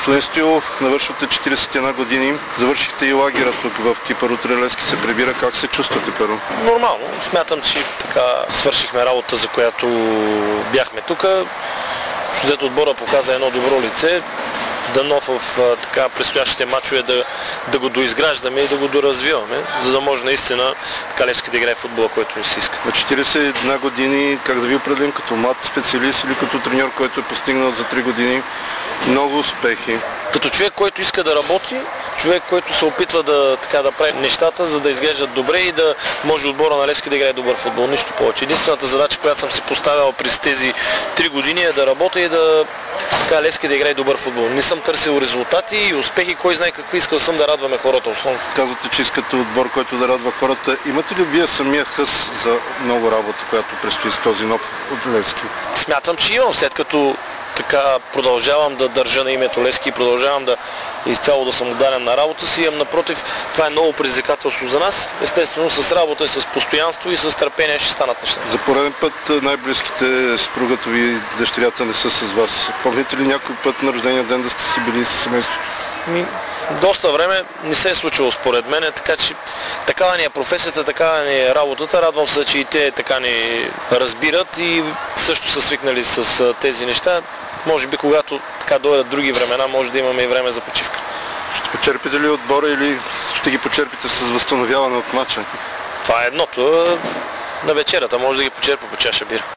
Господин Стоилов, навършвате 41 години, завършихте и лагера тук в Кипър, утре Левски се прибира. Как се чувствате, първо? Нормално. Смятам, че така свършихме работа, за която бяхме тук. Взето отбора показа едно добро лице. Дано в така предстоящите мачове да го доизграждаме и да го доразвиваме, за да може наистина така Левски да играе футбола, който ни се иска. На 41 години, как да ви определим, като млад специалист или като треньор, който е постигнал за 3 години много успехи? Като човек, който иска да работи, човек, който се опитва да прави нещата, за да изглеждат добре и да може отбора на Левски да играе добър футбол. Нищо повече. Единствената задача, която съм си поставял през тези 3 години е да работя и да Левски да играе добър футбол. Не съм търсил резултати и успехи, кой знае какви, искал съм да радваме хората основно. Казвате, че искате отбор, който да радва хората. Имате ли вие самия хъс за много работа, която предстои с този нов от Левски? Смятам, че имам, след като така продължавам да държа на името Левски и продължавам да изцяло да съм отдаден на работа си. Напротив, това е ново предизвикателство за нас. Естествено, с работа, с постоянство и с търпение ще станат нещата. За пореден път най-близките съпругата ви, дъщерята не са с вас. Помните ли някой път на рождения ден да сте си били с семейството? Доста време не се е случило според мен, така че такава ни е професията, такава ни е работата. Радвам се, че и те така ни разбират и също са свикнали с тези неща. Може би когато така дойдат други времена, може да имаме и време за почивка. Ще почерпите ли отбора или ще ги почерпите с възстановяване от мача? Това е едното. На вечерата може да ги почерпа по чаша бира.